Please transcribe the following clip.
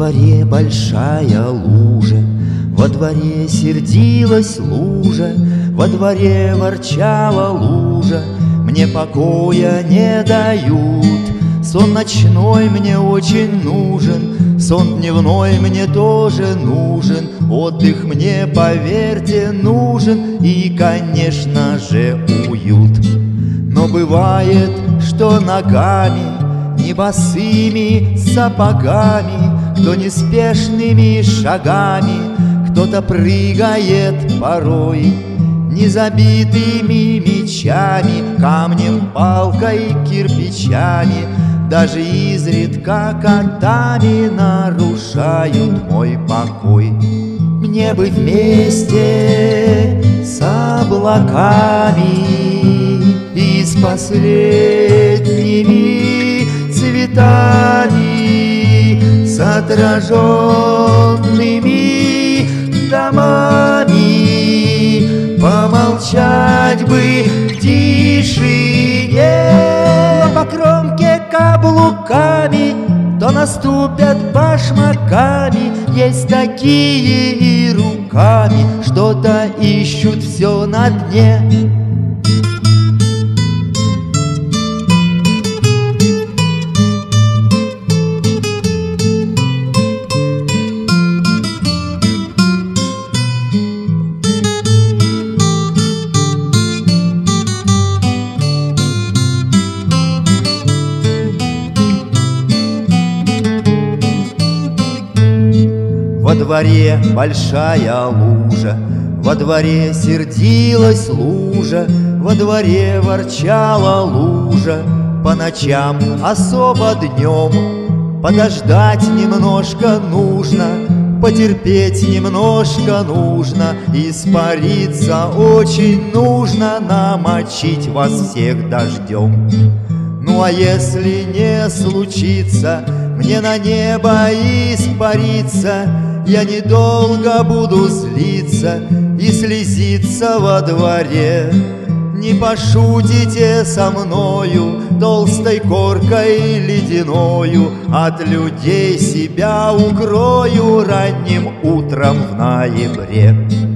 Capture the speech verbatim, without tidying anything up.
дворе большая лужа, во дворе сердилась лужа, во дворе ворчала лужа, мне покоя не дают. Сон ночной мне очень нужен, сон дневной мне тоже нужен, отдых мне, поверьте, нужен и, конечно же, уют. Но бывает, что ногами, не босыми сапогами, кто неспешными шагами, кто-то прыгает порой, не забитыми мечами, камнем, палкой, кирпичами, даже изредка котами нарушают мой покой. Мне бы вместе с облаками и с последними цветами, с отраженными домами помолчать бы в тишине. Но по кромке каблуками то наступят башмаками, есть такие и руками что-то ищут все на дне. Во дворе большая лужа, во дворе сердилась лужа, во дворе ворчала лужа, по ночам особо днем подождать немножко нужно, потерпеть немножко нужно, испариться очень нужно, намочить вас всех дождем. Ну а если не случится мне на небо испариться, я недолго буду злиться и слезиться во дворе. Не пошутите со мною толстой коркой ледяною, от людей себя укрою ранним утром в ноябре.